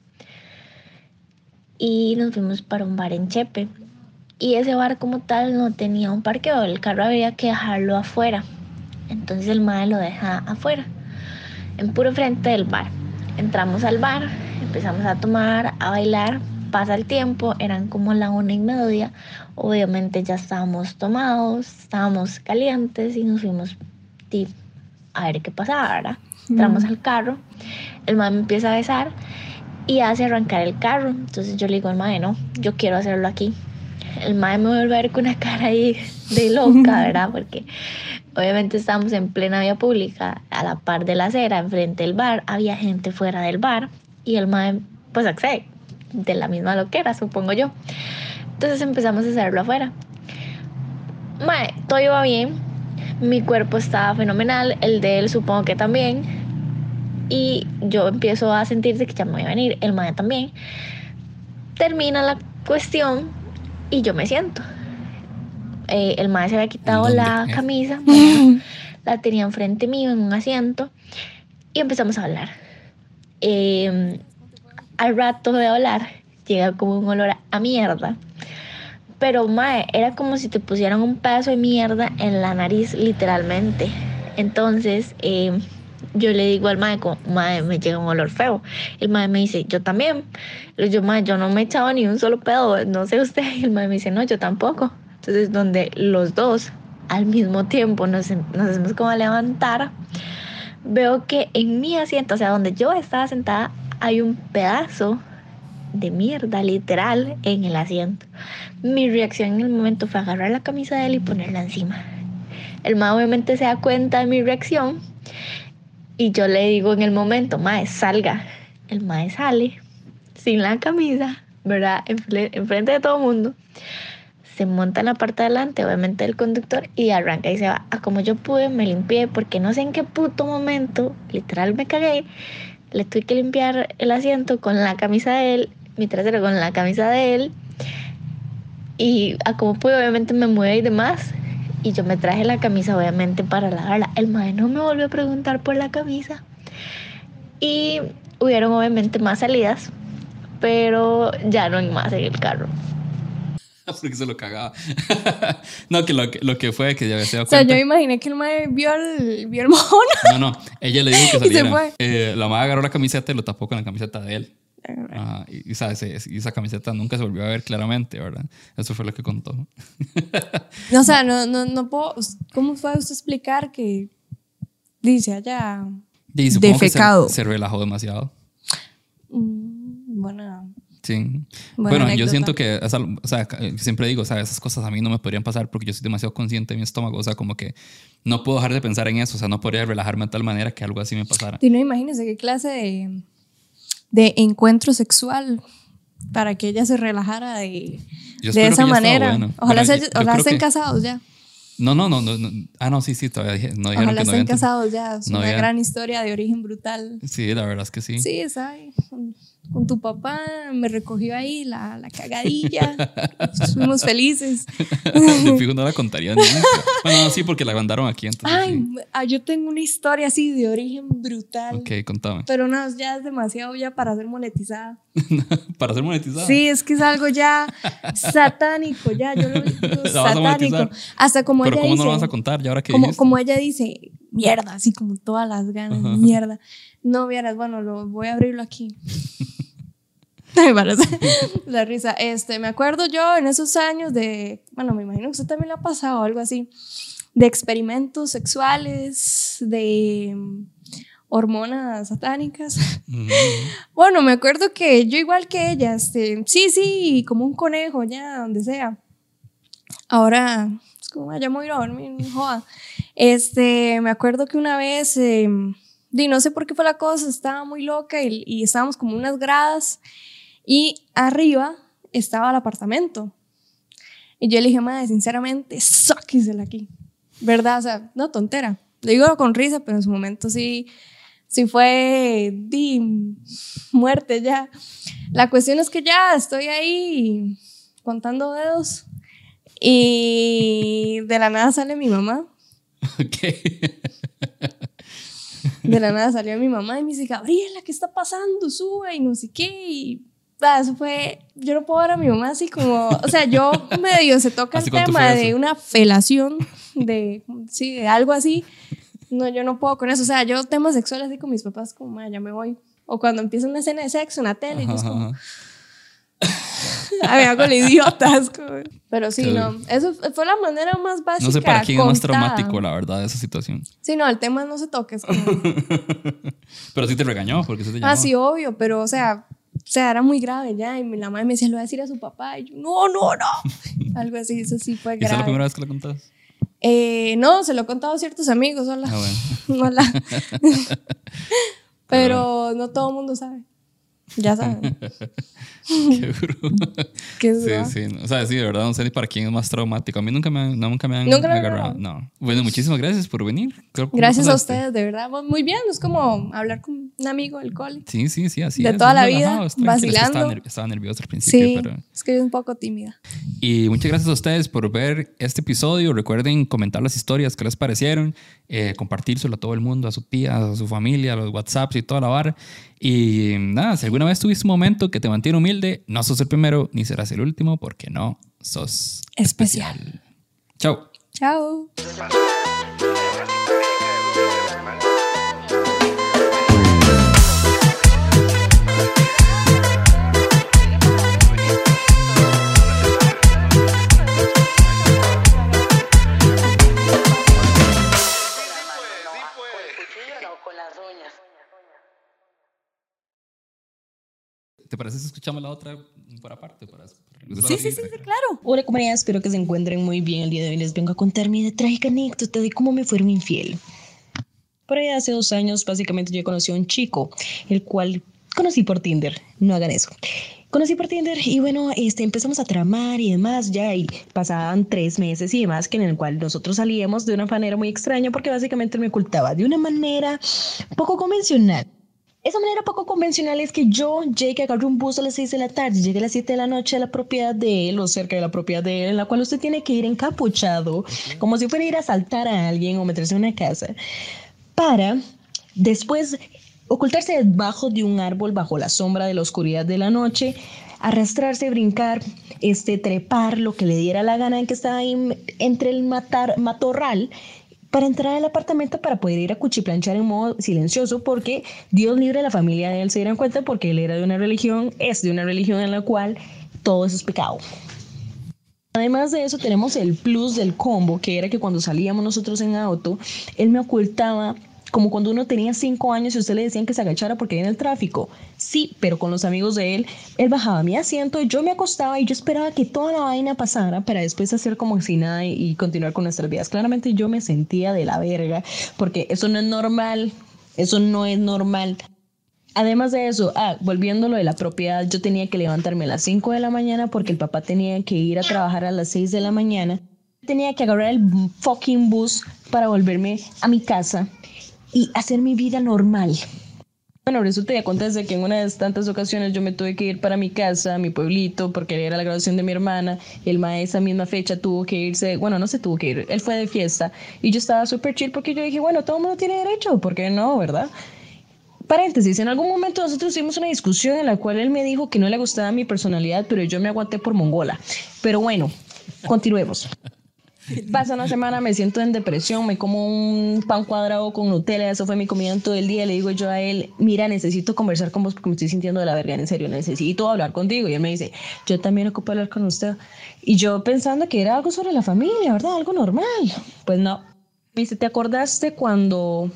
Y nos fuimos para un bar en Chepe. Y ese bar como tal no tenía un parqueo, el carro había que dejarlo afuera. Entonces el mae lo deja afuera, en puro frente del bar. Entramos al bar, empezamos a tomar, a bailar. Pasa el tiempo, eran como la una y media. Obviamente ya estábamos tomados, estábamos calientes y nos fuimos di, a ver qué pasaba, ¿verdad? Entramos al carro, el mae me empieza a besar y hace arrancar el carro. Entonces yo le digo al mae, no, yo quiero hacerlo aquí. El mae me vuelve a ver con una cara ahí de loca, ¿verdad? Porque obviamente estábamos en plena vía pública, a la par de la acera, enfrente del bar. Había gente fuera del bar y el mae, pues accede, de la misma loquera, supongo yo. Entonces empezamos a hacerlo afuera. Mae, todo iba bien. Mi cuerpo estaba fenomenal, el de él supongo que también. Y yo empiezo a sentir que ya me voy a venir, el mae también. Termina la cuestión y yo me siento. Eh, el mae se había quitado ¿En dónde? la ¿Eh? camisa, bueno, la tenía enfrente mío en un asiento y empezamos a hablar. Eh, al rato de hablar llega como un olor a mierda, pero mae, era como si te pusieran un pedazo de mierda en la nariz literalmente. Entonces eh, yo le digo al mae, como, mae, me llega un olor feo. El mae me dice, yo también. Le digo, mae, yo no me he echado ni un solo pedo, no sé usted. Y el mae me dice, no, yo tampoco. Entonces donde los dos al mismo tiempo nos, nos hacemos como levantar, veo que en mi asiento, o sea, donde yo estaba sentada, hay un pedazo de mierda, literal, en el asiento. Mi reacción en el momento fue agarrar la camisa de él y ponerla encima. El mae obviamente se da cuenta de mi reacción y yo le digo en el momento, mae, salga. El mae sale sin la camisa, ¿verdad? Enfrente de todo el mundo. Se monta en la parte de adelante, obviamente del conductor, y arranca y se va. A como yo pude, me limpié, porque no sé en qué puto momento, literal me cagué, le tuve que limpiar el asiento con la camisa de él, mi trasero con la camisa de él, y a como pude, obviamente me mueve y demás, y yo me traje la camisa, obviamente, para lavarla. El mae no me volvió a preguntar por la camisa, y hubieron, obviamente, más salidas, pero ya no hay más en el carro. Porque se lo cagaba. No, que lo, lo que fue que ya se dio cuenta. O sea, yo me imaginé que el mae vio el, vio el mojón. No, no, ella le dijo que saliera. Y se fue. Eh, la mae agarró la camiseta y lo tapó con la camiseta de él. Uh, y, y, ¿sabes? y esa camiseta nunca se volvió a ver claramente, ¿verdad? Eso fue lo que contó. No, o sea, no, no, no puedo. ¿Cómo fue usted explicar que dice allá defecado? Se, se relajó demasiado. Mm, bueno. Sí. Buena bueno, anécdota. Yo siento que, o sea, siempre digo, o sea, esas cosas a mí no me podrían pasar porque yo soy demasiado consciente de mi estómago, o sea, como que no puedo dejar de pensar en eso, o sea, no podría relajarme de tal manera que algo así me pasara. Y no, imagínese qué clase de, de encuentro sexual para que ella se relajara de, de esa manera. Bueno. Ojalá, bueno, se, ojalá estén que... casados ya. No, no, no, no, no. Ah, no, sí, sí, todavía dije, no dijeron ojalá que no estén casados ya. Es no una había... gran historia de origen brutal. Sí, la verdad es que sí. Sí, ¿sabes? Con, con tu papá me recogió ahí la, la cagadilla. Fuimos felices. Fijo, no la contaría nunca. Bueno, no, sí, porque la mandaron aquí. Entonces, Ay, sí. Yo tengo una historia así de origen brutal. Ok, contame. Pero no, ya es demasiado ya para ser monetizada. ¿Para ser monetizada? Sí, es que es algo ya satánico, ya, yo lo digo satánico. Hasta como Pero ella ¿cómo dice, no lo vas a contar? ¿Ya ahora qué como, dijiste? como ella dice, mierda, así como todas las ganas, uh-huh. Mierda. No vieras, bueno, lo, voy a abrirlo aquí. Me parece la risa. Este, me acuerdo yo en esos años de, bueno, me imagino que usted también le ha pasado algo así, de experimentos sexuales, de hormonas satánicas. Mm. Bueno, me acuerdo que yo igual que ella, este, sí, sí, como un conejo ya, donde sea. Ahora, es como, ya me voy a ir a dormir, no joda. Este, me acuerdo que una vez, eh, y no sé por qué fue la cosa, estaba muy loca y, y estábamos como unas gradas y arriba estaba el apartamento. Y yo le dije, madre, sinceramente, sáquesela aquí. ¿Verdad? O sea, no, tontera. Lo digo con risa, pero en su momento sí, sí fue di, muerte ya. La cuestión es que ya estoy ahí contando dedos y de la nada sale mi mamá. Ok. De la nada salió mi mamá y me dice, Gabriela, ¿qué está pasando? Sube y no sé qué. Y ah, eso fue, yo no puedo ver a mi mamá así como, o sea, yo medio se toca el tema de una felación, de, sí, de algo así. No, yo no puedo con eso. O sea, yo temas sexuales así con mis papás, como, ya me voy. O cuando empieza una escena de sexo en la tele, ajá, yo es como, a ver, hago el idiota. Pero sí, no, eso fue la manera más básica. No sé para quién contada. Es más traumático, la verdad, esa situación. Sí, no, el tema no se toca. Es como... Pero sí te regañó, porque se te llamó. Ah, sí, obvio, pero o sea, o sea, era muy grave ya. Y la madre me decía, lo voy a decir a su papá. Y yo, no, no, no. Algo así, eso sí fue grave. ¿Y esa es la primera vez que lo contás? Eh, no, se lo he contado a ciertos amigos. Hola. Ah, bueno. Hola. Pero no todo el mundo sabe. Ya saben. Qué duro. Qué duro. Sí, sí. O sea, sí, de verdad, no sé ni para quién es más traumático. A mí nunca me, no, nunca me han ¿Nunca agarrado. No. Bueno, muchísimas gracias por venir. Creo, gracias a ustedes, de verdad. Muy bien, es como hablar con un amigo del cole. Sí, sí, sí, así de es. De toda la relajado, vida, vacilando. Estaba, estaba nervioso al principio, sí, pero... es que yo soy un poco tímida. Y muchas gracias a ustedes por ver este episodio. Recuerden comentar las historias que les parecieron, eh, compartírselo a todo el mundo, a su tía, a su familia, a los WhatsApps y toda la vara. Y nada, si alguna vez tuviste un momento que te mantiene humilde, no sos el primero ni serás el último porque no sos especial. especial. Chao. Chao. ¿te parece si escuchamos la otra por aparte? Para, para sí, sí, sí, sí, claro. Hola, comunidad, espero que se encuentren muy bien. El día de hoy les vengo a contar mi trágica anécdota de cómo me fueron infiel. Por ahí hace dos años, básicamente yo conocí a un chico, el cual conocí por Tinder. No hagan eso. Conocí por Tinder y bueno, este, empezamos a tramar y demás ya, y pasaban tres meses y demás, que en el cual nosotros salíamos de una manera muy extraña, porque básicamente me ocultaba de una manera poco convencional. Esa manera poco convencional es que yo llegué, agarré un bus a las seis de la tarde, llegué a las siete de la noche a la propiedad de él o cerca de la propiedad de él, en la cual usted tiene que ir encapuchado, como si fuera a ir a asaltar a alguien o meterse en una casa, para después ocultarse debajo de un árbol bajo la sombra de la oscuridad de la noche, arrastrarse, brincar, este, trepar, lo que le diera la gana en que estaba ahí entre el matar, matorral, para entrar al apartamento para poder ir a cuchiplanchar en modo silencioso, porque Dios libre, la familia de él se dieran cuenta, porque él era de una religión, es de una religión en la cual todo eso es pecado. Además de eso tenemos el plus del combo, que era que cuando salíamos nosotros en auto, él me ocultaba como cuando uno tenía cinco años y usted le decían que se agachara porque había en el tráfico. Sí, pero con los amigos de él, él bajaba mi asiento, yo me acostaba y yo esperaba que toda la vaina pasara para después hacer como si nada y, y continuar con nuestras vidas. Claramente yo me sentía de la verga, porque eso no es normal, eso no es normal. Además de eso, ah, volviendo a lo de la propiedad, yo tenía que levantarme a las cinco de la mañana porque el papá tenía que ir a trabajar a las seis de la mañana. Tenía que agarrar el fucking bus para volverme a mi casa y hacer mi vida normal. Bueno, resulta y acontece que en una de tantas ocasiones yo me tuve que ir para mi casa, a mi pueblito, porque era la graduación de mi hermana. El mae esa misma fecha tuvo que irse, bueno, no se tuvo que ir, él fue de fiesta y yo estaba súper chill porque yo dije, bueno, todo el mundo tiene derecho, ¿por qué no, verdad? Paréntesis, en algún momento nosotros tuvimos una discusión en la cual él me dijo que no le gustaba mi personalidad, pero yo me aguanté por mongola. Pero bueno, continuemos. Pasa una semana, me siento en depresión, me como un pan cuadrado con Nutella, eso fue mi comida en todo el día. Le digo yo a él, mira, necesito conversar con vos porque me estoy sintiendo de la verga, en serio, necesito hablar contigo. Y él me dice, yo también ocupo hablar con usted. Y yo pensando que era algo sobre la familia, ¿verdad? Algo normal. Pues no. Me dice, ¿te acordaste cuando,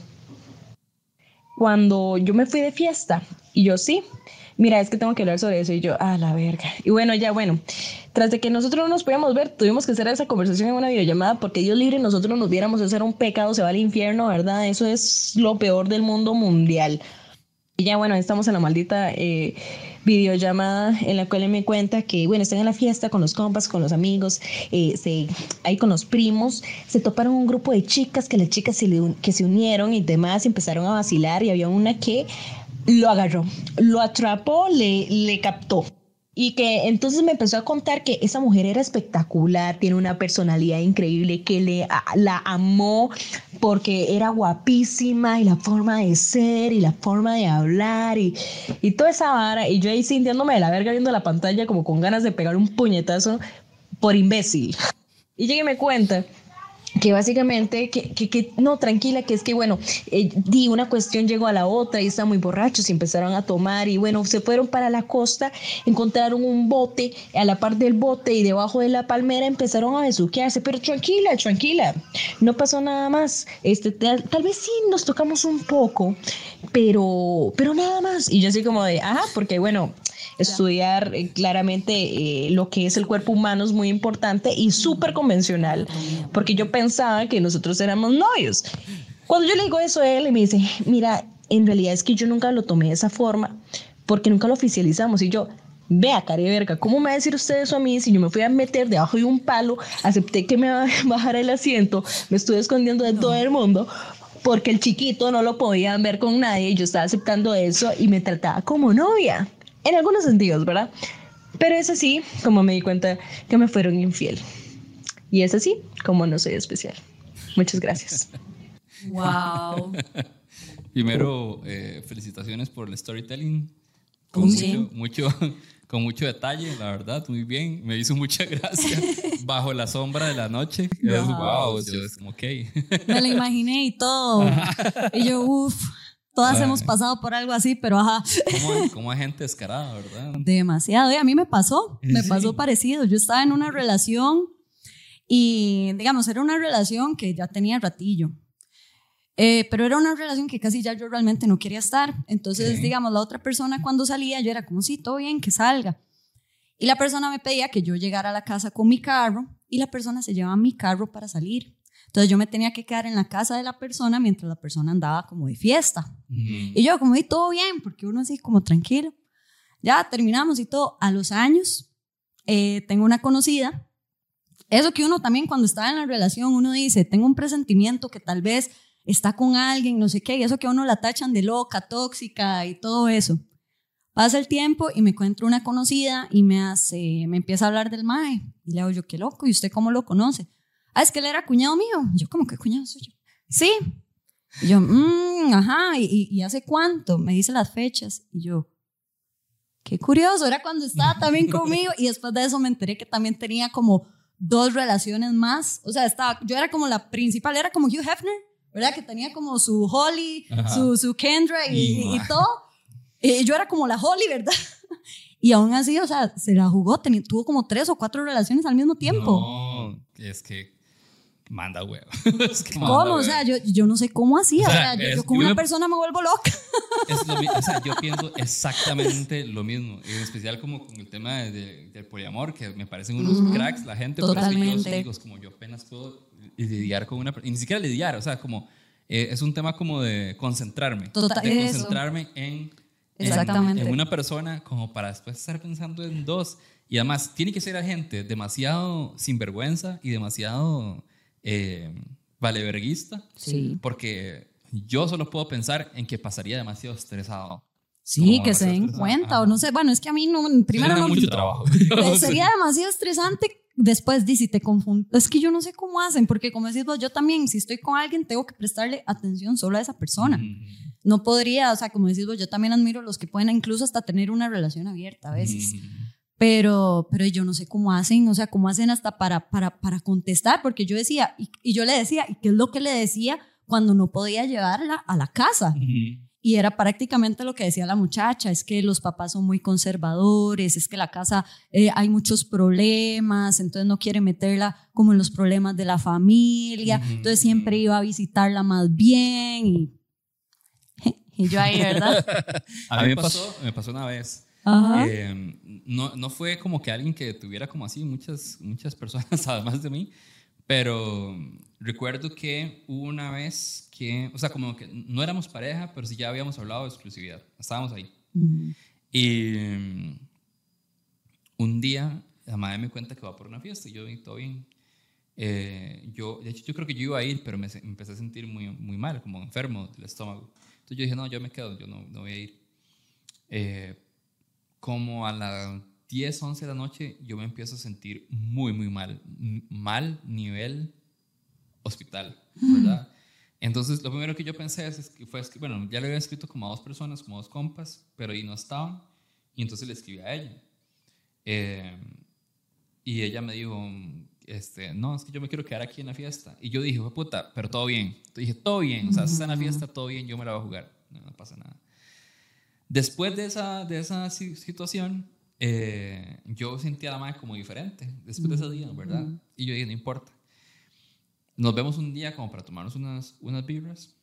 cuando yo me fui de fiesta? Y yo, sí. Mira, es que tengo que hablar sobre eso. Y yo, ah, la verga. Y bueno, ya bueno, tras de que nosotros no nos podíamos ver, tuvimos que hacer esa conversación en una videollamada, porque Dios libre, nosotros nos viéramos, eso era un pecado, se va al infierno, ¿verdad? Eso es lo peor del mundo mundial. Y ya bueno, estamos en la maldita eh, videollamada en la cual él me cuenta que, bueno, están en la fiesta con los compas, con los amigos, eh, se, ahí con los primos, se toparon un grupo de chicas, que las chicas se, le, que se unieron y demás, y empezaron a vacilar, y había una que lo agarró, lo atrapó, le, le captó. Y que entonces me empezó a contar que esa mujer era espectacular, tiene una personalidad increíble, que le, a, la amó porque era guapísima, y la forma de ser y la forma de hablar y, y toda esa vara. Y yo ahí sintiéndome de la verga viendo la pantalla como con ganas de pegar un puñetazo por imbécil. Y llegué y me cuenta que básicamente, que, que, que no, tranquila, que es que bueno, eh, di una cuestión llegó a la otra y estaban muy borrachos y empezaron a tomar y bueno, se fueron para la costa, encontraron un bote, a la par del bote y debajo de la palmera empezaron a besuquearse, pero tranquila, tranquila, no pasó nada más, este, tal, tal vez sí nos tocamos un poco, pero, pero nada más. Y yo así como de, ajá, porque bueno, estudiar eh, claramente eh, lo que es el cuerpo humano es muy importante y súper convencional, porque yo pensaba que nosotros éramos novios. Cuando yo le digo eso a él, y me dice, mira, en realidad es que yo nunca lo tomé de esa forma, porque nunca lo oficializamos. Y yo, vea, care verga, ¿cómo me va a decir usted eso a mí si yo me fui a meter debajo de un palo, acepté que me bajara el asiento, me estuve escondiendo de todo el mundo, porque el chiquito no lo podían ver con nadie, y yo estaba aceptando eso y me trataba como novia? En algunos sentidos, ¿verdad? Pero es así como me di cuenta que me fueron infiel. Y es así como no soy especial. Muchas gracias. Wow. Primero, eh, felicitaciones por el storytelling. Con Sí. mucho, mucho, con mucho detalle, la verdad, muy bien. Me hizo mucha gracia. Bajo la sombra de la noche. Wow. Es, wow, yo es como, ok. Me lo imaginé y todo. Y yo, uff, todas Ah. hemos pasado por algo así, pero ajá. Como, como hay gente descarada, ¿verdad? Demasiado. Y a mí me pasó, me Sí. pasó parecido. Yo estaba en una relación y, digamos, era una relación que ya tenía ratillo. Eh, pero era una relación que casi ya yo realmente no quería estar. Entonces, Ok. digamos, la otra persona cuando salía, yo era como, sí, todo bien, que salga. Y la persona me pedía que yo llegara a la casa con mi carro y la persona se llevaba mi carro para salir. Entonces yo me tenía que quedar en la casa de la persona mientras la persona andaba como de fiesta. Ujú. Y yo como, y todo bien, porque uno así como tranquilo. Ya terminamos y todo. A los años, eh, tengo una conocida. Eso que uno también cuando está en la relación, uno dice, tengo un presentimiento que tal vez está con alguien, no sé qué, y eso que a uno la tachan de loca, tóxica y todo eso. Pasa el tiempo y me encuentro una conocida y me hace, me empieza a hablar del mae. Y le digo yo, qué loco, ¿y usted cómo lo conoce? Ah, es que él era cuñado mío. Y yo, ¿cómo que cuñado soy yo? Sí. Y yo, mmm, ajá, ¿y, ¿y hace cuánto? Me dice las fechas. Y yo, qué curioso, era cuando estaba también conmigo. Y después de eso me enteré que también tenía como dos relaciones más. O sea, estaba, yo era como la principal, era como Hugh Hefner, ¿verdad? Que tenía como su Holly, su, su Kendra y, y, y todo. Y yo era como la Holly, ¿verdad? Y aún así, o sea, se la jugó, ten, tuvo como tres o cuatro relaciones al mismo tiempo. No, es que manda huevo. Es que manda ¿Cómo? huevo. O sea, yo, yo no sé cómo hacía. O O sea, sea, yo, es- yo con yo una me- persona me vuelvo loca. Es lo mi- o sea, yo pienso exactamente lo mismo, en especial como con el tema de- de- del poliamor, que me parecen unos Ujú. cracks la gente, pero es que yo Totalmente. sí digo, es como yo apenas puedo lidiar con una persona, y ni siquiera lidiar, o sea, como eh, es un tema como de concentrarme, Total- de eso. concentrarme en, en, Exactamente. en una persona como para después estar pensando en dos, y además tiene que ser a gente demasiado sinvergüenza y demasiado eh, valeverguista, Sí. porque yo solo puedo pensar en que pasaría demasiado estresado. Sí, Como que se den demasiado cuenta, estresado. o no sé, bueno, es que a mí no, primero Sería no, mucho trabajo. pues, sería demasiado estresante. Después, di, si te confundo, es que yo no sé cómo hacen, porque como decís vos, yo también, si estoy con alguien, tengo que prestarle atención solo a esa persona. Ujú. No podría, o sea, como decís vos, yo también admiro a los que pueden incluso hasta tener una relación abierta a veces. Ujú. Pero, pero yo no sé cómo hacen, o sea, cómo hacen hasta para, para, para contestar, porque yo decía, y, y yo le decía, ¿y qué es lo que le decía cuando no podía llevarla a la casa? Ujú. Y era prácticamente lo que decía la muchacha, es que los papás son muy conservadores, es que la casa eh, hay muchos problemas, entonces no quiere meterla como en los problemas de la familia, Ujú. entonces siempre iba a visitarla más bien y, y yo ahí, ¿verdad? A mí me pasó, me pasó una vez. Ajá. Eh, no, no fue como que alguien que tuviera como así muchas, muchas personas además de mí, pero recuerdo que hubo una vez que, o sea, como que no éramos pareja, pero sí ya habíamos hablado de exclusividad, estábamos ahí. Ujú. Y um, un día la madre me cuenta que va por una fiesta y yo, y todo bien. Eh, yo, de hecho, yo creo que yo iba a ir, pero me, se- me empecé a sentir muy, muy mal, como enfermo del estómago. Entonces yo dije, no, yo me quedo, yo no, no voy a ir. Eh, como a las diez, once de la noche, yo me empiezo a sentir muy, muy mal. M- Mal nivel hospital, ¿verdad? Entonces, lo primero que yo pensé es, es que fue, es que, bueno, ya le había escrito como a dos personas, como a dos compas, pero ahí no estaban. Y entonces le escribí a ella. Eh, y ella me dijo, este, no, es que yo me quiero quedar aquí en la fiesta. Y yo dije, "Jue puta, pero todo bien". Entonces dije, todo bien, o sea, si está en la fiesta, todo bien, yo me la voy a jugar, no, no pasa nada. Después de esa, de esa si- situación, eh, yo sentí a la madre como diferente, después de ese día, ¿verdad? Y yo dije, no importa. Nos vemos un día como para tomarnos unas, unas birras.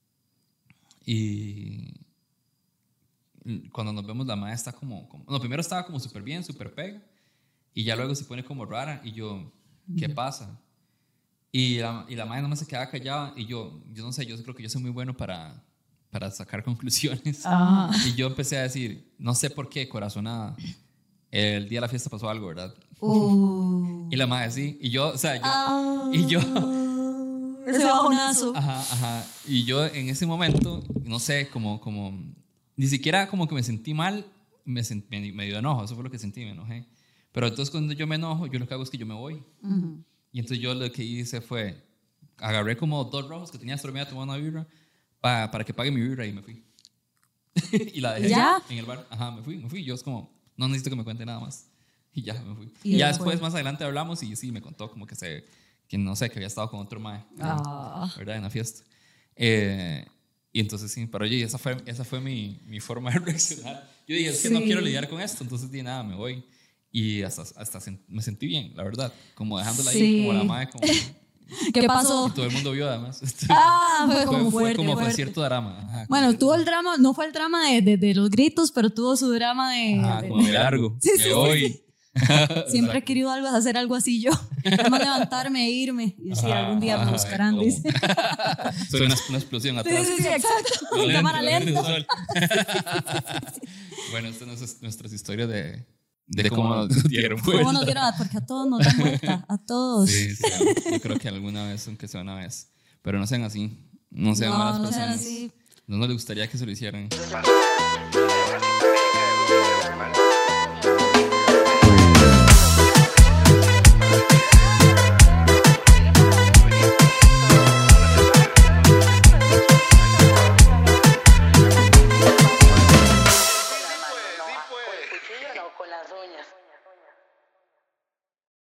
Y cuando nos vemos, la madre está como, como no, primero estaba como súper bien, súper pega. Y ya luego se pone como rara. Y yo, ¿qué pasa? Y la, y la madre nomás se quedaba callada. Y yo, yo no sé, yo creo que yo soy muy bueno para, para sacar conclusiones. Ah. Y yo empecé a decir, no sé por qué, corazonada. El día de la fiesta pasó algo, ¿verdad? Uh. Y la madre sí. Y yo, o sea, yo. Ah. Y yo. Ese bajonazo. Ajá, ajá. Y yo en ese momento, no sé, como, como, ni siquiera como que me sentí mal, me, sent, me, me dio enojo, eso fue lo que sentí, me enojé. Pero entonces cuando yo me enojo, yo lo que hago es que yo me voy. Ujú. Y entonces yo lo que hice fue, agarré como dos rojos que tenía, solo me iba a tomar una birra, pa, para que pague mi birra y me fui. Y la dejé ¿Ya? en el bar. Ajá, me fui, me fui. Yo es como, no necesito que me cuente nada más. Y ya, me fui. Y Y ya él después, fue. más adelante hablamos y sí, me contó como que se, que no sé, que había estado con otro mae. Ah. ¿Verdad? En la fiesta. Eh, y entonces sí, pero oye, esa fue, esa fue mi, mi forma de reaccionar. Yo dije, es que no Sí. quiero lidiar con esto, entonces di nada, me voy. Y hasta, hasta sen- me sentí bien, la verdad. Como dejándola Sí. ahí, como la madre, como ¿Qué pasó? Y todo el mundo vio además. Ah, fue Fue, como fue fuerte, como fuerte. fue cierto drama. Ajá, Bueno, tuvo el drama, no fue el drama de, de, de los gritos, pero tuvo su drama de... ah, de- como de largo. Sí, sí, de sí, hoy. Siempre he querido algo, hacer algo así yo. Además levantarme e irme y decir, Ajá, algún día me ajá, buscarán, como- dice. Soy una, una explosión Sí, atrás. sí, sí, exacto. Lo lento, Cámara lo lento, lenta. sol. Bueno, estas son nuestras historias de, de cómo nos dieron vuelta. ¿Cómo nos dieron? Porque a todos nos dan vuelta, a todos. Sí, sí, yo creo que alguna vez, aunque sea una vez. Pero no sean así. No sean No, malas no sean personas. así. No nos gustaría que se lo hicieran.